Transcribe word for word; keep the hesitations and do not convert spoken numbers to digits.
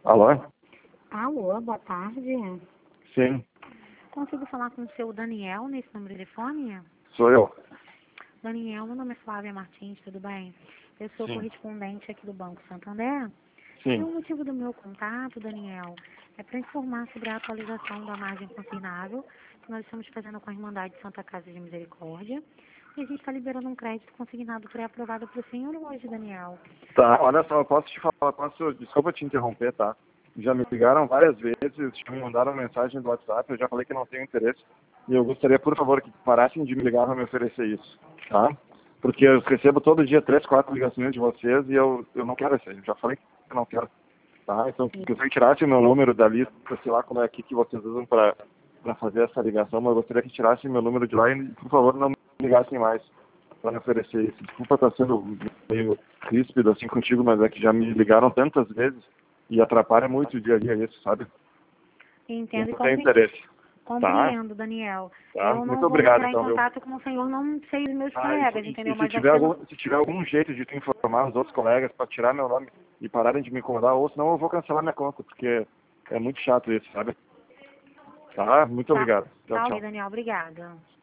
Alô? Alô, boa tarde. Sim, Consigo falar com o seu Daniel nesse número de telefone? sou eu. Daniel, meu nome é Flávia Martins, tudo bem? Eu sou Sim. correspondente aqui do Banco Santander. E Sim. o motivo do meu contato, Daniel, é para informar sobre a atualização da margem consignável que nós estamos fazendo com a Irmandade Santa Casa de Misericórdia. E a gente está liberando um crédito consignado pré-aprovado para o senhor hoje, Daniel. Tá, olha só, eu posso te falar, posso, desculpa te interromper, tá? Já me ligaram várias vezes, já me mandaram mensagem do WhatsApp, eu já falei que não tenho interesse. E eu gostaria, por favor, que parassem de me ligar para me oferecer isso, tá? Porque eu recebo todo dia três, quatro ligações de vocês e eu, eu não quero isso aí. Eu já falei que eu não quero, tá? Então, se você tirasse o meu número da lista, sei lá como é aqui que vocês usam para para fazer essa ligação, mas eu gostaria que tirassem meu número de lá e, por favor, não me ligassem mais para me oferecer isso. Desculpa estar sendo meio ríspido assim contigo, mas é que já me ligaram tantas vezes e atrapalha muito o dia a dia isso, sabe? Entendo e Não tenho compre... interesse. Tá? compreendo, Daniel. Tá? Eu Muito não vou obrigado, entrar em então, viu? contato com o senhor, não sei os meus Ah, e, colegas, e- entendeu? e se Mas tiver você não... algum, se tiver algum jeito de tu informar os outros colegas para tirar meu nome e pararem de me incomodar, ou senão eu vou cancelar minha conta, porque é muito chato isso, sabe? Tá? Muito Tá, obrigado. Tchau, tá ok, tchau. Daniel, obrigada.